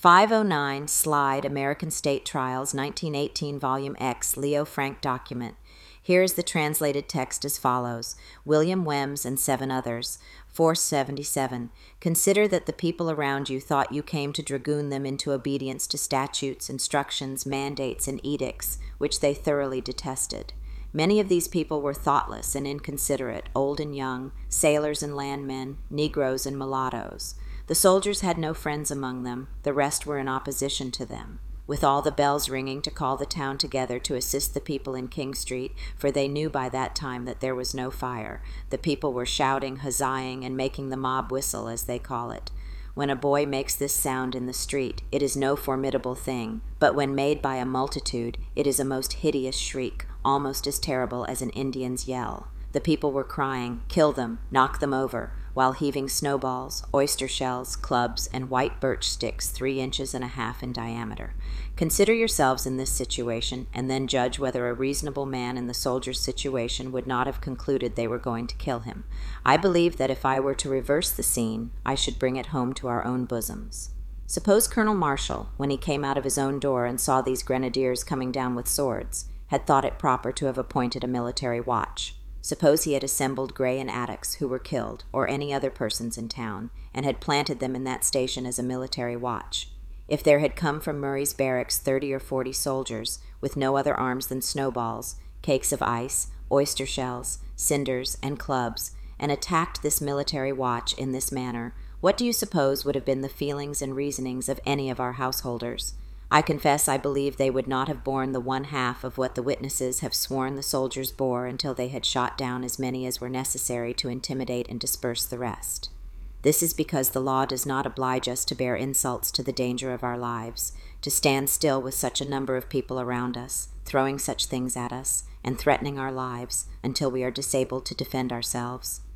509 Slide American State Trials 1918 Volume X Leo Frank document. Here is the translated text as follows. William Wems and 7 others. 477. Consider that the people around you thought you came to dragoon them into obedience to statutes, instructions, mandates, and edicts, which they thoroughly detested. Many of these people were thoughtless and inconsiderate, old and young, sailors and landmen, Negroes and mulattoes. The soldiers had no friends among them. The rest were in opposition to them. With all the bells ringing to call the town together to assist the people in King Street, for they knew by that time that there was no fire. The people were shouting, huzzaing, and making the mob whistle, as they call it. When a boy makes this sound in the street, it is no formidable thing, but when made by a multitude, it is a most hideous shriek, almost as terrible as an Indian's yell. The people were crying, "Kill them, knock them over," while heaving snowballs, oyster shells, clubs, and white birch sticks 3.5 inches in diameter. Consider yourselves in this situation, and then judge whether a reasonable man in the soldier's situation would not have concluded they were going to kill him. I believe that if I were to reverse the scene, I should bring it home to our own bosoms. Suppose Colonel Marshall, when he came out of his own door and saw these grenadiers coming down with swords, had thought it proper to have appointed a military watch. Suppose he had assembled Gray and Attucks, who were killed, or any other persons in town, and had planted them in that station as a military watch. If there had come from Murray's barracks 30 or 40 soldiers, with no other arms than snowballs, cakes of ice, oyster shells, cinders, and clubs, and attacked this military watch in this manner, what do you suppose would have been the feelings and reasonings of any of our householders? I confess I believe they would not have borne the 1/2 of what the witnesses have sworn the soldiers bore until they had shot down as many as were necessary to intimidate and disperse the rest. This is because the law does not oblige us to bear insults to the danger of our lives, to stand still with such a number of people around us, throwing such things at us, and threatening our lives, until we are disabled to defend ourselves.